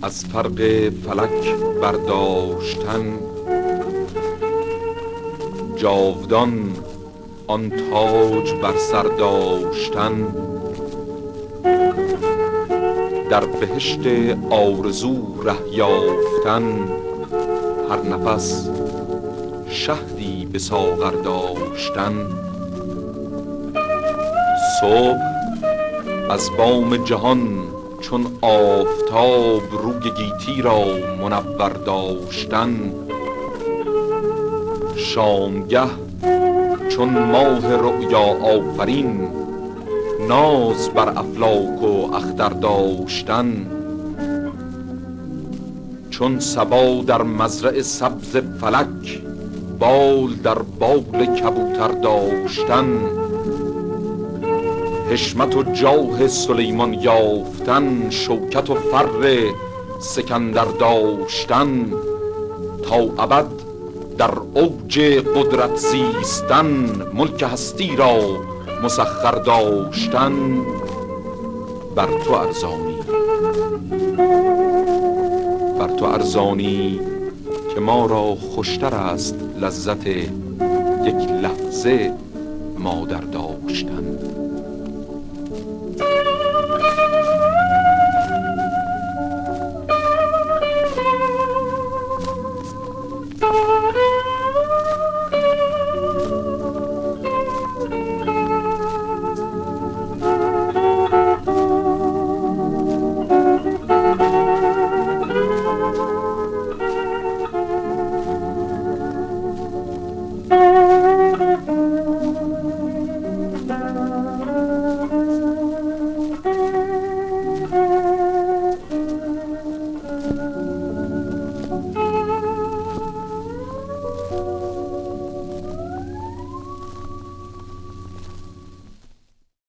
از فرق فلک برداشتن، جاودان آن تاج بر سر داشتن. در بهشت آرزو ره یافتن، هر نفس شهدی به ساغر داشتن. صبح از بام جهان چون آفتاب، روی گیتی را منور داشتن. شامگه چون ماه رؤیا آفرین، ناز بر افلاک و اختر داشتن. چون صبا در مزرع سبز فلک، بال در بال کبوتر داشتن. حشمت و جاه سلیمان یافتن، شوکت و فر سکندر داشتن. تا ابد در اوج قدرت زیستن، ملک هستی را مسخر داشتن. بر تو ارزانی که ما را خوشتر است لذت یک لحظه مادر داشتن.